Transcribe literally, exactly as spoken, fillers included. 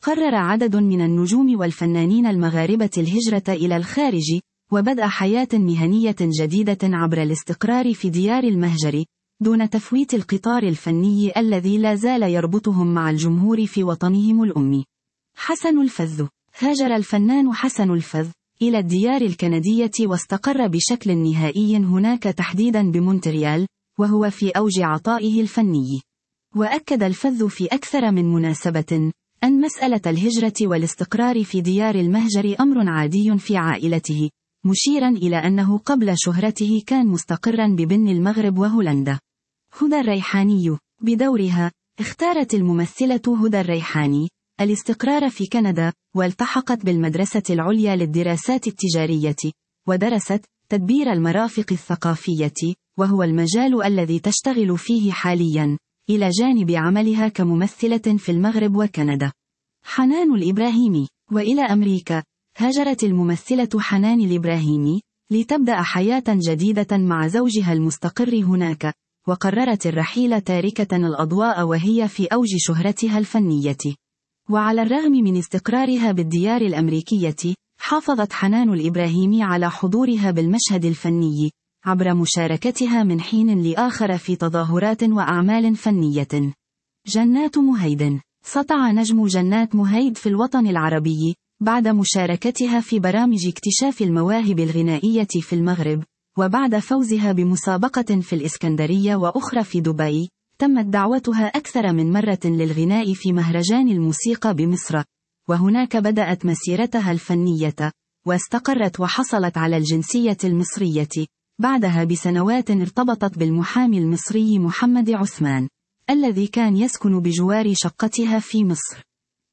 قرر عدد من النجوم والفنانين المغاربة الهجرة إلى الخارج، وبدأ حياة مهنية جديدة عبر الاستقرار في ديار المهجر، دون تفويت القطار الفني الذي لا زال يربطهم مع الجمهور في وطنهم الأم. حسن الفذ. هاجر الفنان حسن الفذ إلى الديار الكندية واستقر بشكل نهائي هناك تحديدا بمونتريال، وهو في أوج عطائه الفني. وأكد الفذ في أكثر من مناسبة أن مسألة الهجرة والاستقرار في ديار المهجر أمر عادي في عائلته، مشيرا إلى أنه قبل شهرته كان مستقرا ببن المغرب وهولندا. هدى الريحاني. بدورها، اختارت الممثلة هدى الريحاني الاستقرار في كندا، والتحقت بالمدرسة العليا للدراسات التجارية، ودرست تدبير المرافق الثقافية، وهو المجال الذي تشتغل فيه حاليا، إلى جانب عملها كممثلة في المغرب وكندا. حنان الإبراهيمي. وإلى أمريكا، هاجرت الممثلة حنان الإبراهيمي لتبدأ حياة جديدة مع زوجها المستقر هناك، وقررت الرحيل تاركة الأضواء وهي في أوج شهرتها الفنية. وعلى الرغم من استقرارها بالديار الأمريكية، حافظت حنان الإبراهيمي على حضورها بالمشهد الفني، عبر مشاركتها من حين لآخر في تظاهرات وأعمال فنية. جنات مهيد. سطع نجم جنات مهيد في الوطن العربي بعد مشاركتها في برامج اكتشاف المواهب الغنائية في المغرب، وبعد فوزها بمسابقة في الإسكندرية وأخرى في دبي. تمت دعوتها أكثر من مرة للغناء في مهرجان الموسيقى بمصر، وهناك بدأت مسيرتها الفنية، واستقرت وحصلت على الجنسية المصرية. بعدها بسنوات ارتبطت بالمحامي المصري محمد عثمان، الذي كان يسكن بجوار شقتها في مصر.